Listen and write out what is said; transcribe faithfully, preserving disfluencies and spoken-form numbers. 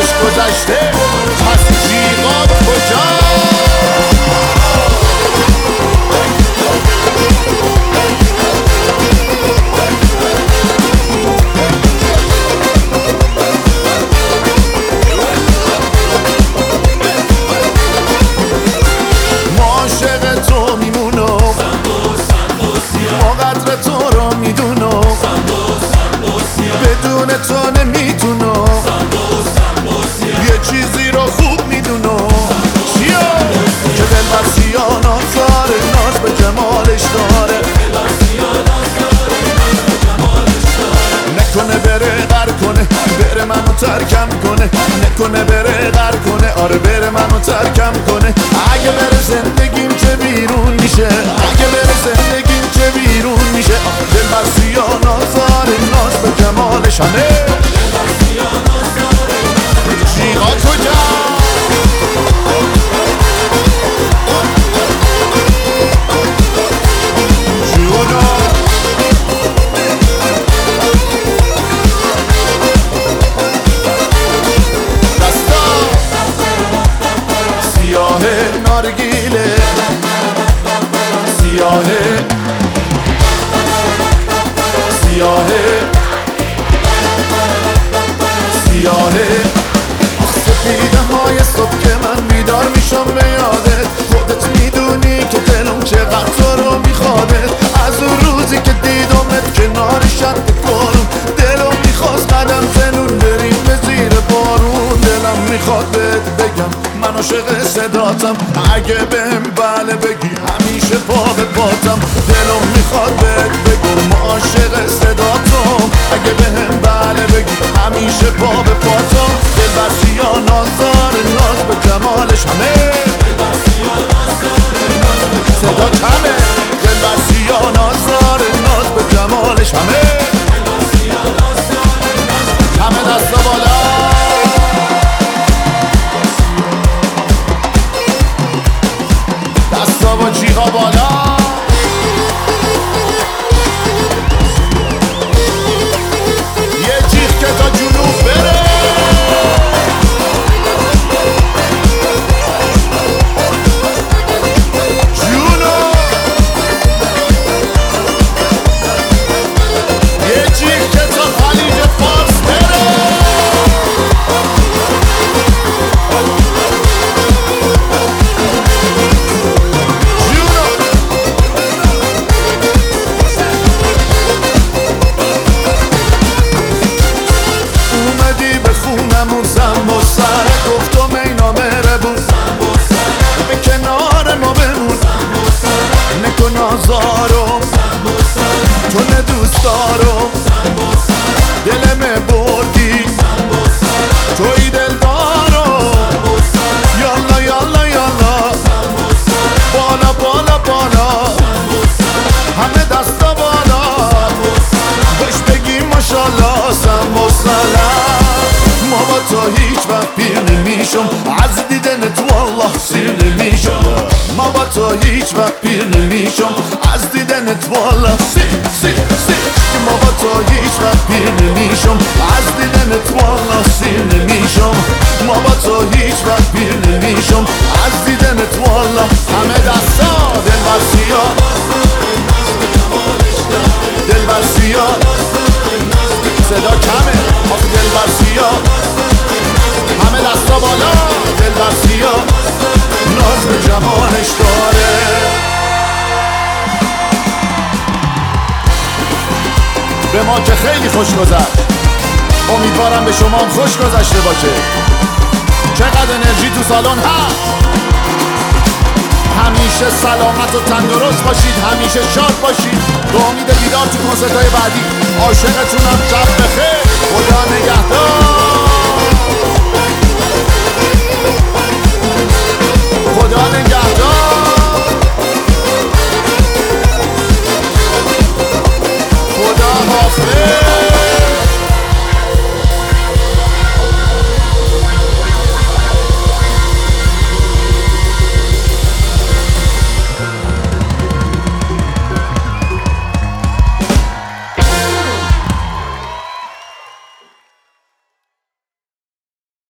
خوش گذشته پس جیغا کجا؟ بدون تو نمیتونم یه چیزی رو خوب میدونم چیا؟ که دل بر سیانات داره ناز به جمالش داره نکنه بره غر کنه بره منو ترکم کنه نکنه بره غر کنه آره بره منو ترکم کنه اگه بره زندگیم چه بیرون میشه اگه بره زندگیم چه بیرون میشه دل بر سیانات داره ناز به جمالش همه جیغا کجا؟ نارگیله سیاهه سیاهه سیاهه سپیدم های صبح که من بیدار میشم به یادت خودت میدونی که دلم چقدر تو رو میخوادت از اون روزی که دیدمت کنار شد کنم دلم میخواست قدم زنون بریم به زیر بارون دلم میخواد بهت بگم من عاشق صداتم اگه بهم بله بگی همیشه پا به پاتم دلم میخواد بهت بگم عاشق صداتم اگه بهم بله بگی همیشه پا به پاتم دل بر سیاه ناز داره ناز به جمالش همه صدا کمه دل بر سیاه ناز داره ناز به جمالش همه همه دستا بالا با جیغا بالا یه جیغ که تا جنوب بره جنوب یه جیغ که تا خلیج فارس بره گفتم ای نامره بود به کنار ما بمون نکن آزارم تو ندوست دارم دلمه بردی توی دل دارم یالا یالا یالا بالا بالا بالا همه دستا بالا خوش بگیم ماشالله سمبوسلم ما با تو هیچ وقت پیر نمیشم از دیدنت والله سیر نمیشم ما با تو هیچ وقت پیر نمیشم از دیدنت والله سیر سیر سیر ما با تو هیچ وقت پیر نمیشم از دیدنت والله سیر نمیشم ما با تو هیچ وقت پیر نمیشم از دیدنت والله همه دستا دل بر سیاه دل بر سیاه صدا کمه آخه دل بر سیاه همه دستا بالا دل بر سیاه ناز به جمالش داره به ما که خیلی خوش گذشت امیدوارم به شما هم خوش گذشته باشه چقدر انرژی تو سالن هست همیشه سلامت و تندرست باشید همیشه شاد باشید به امید دیدار تو کنسرت‌های بعدی عاشقتونم شب بخیر خدا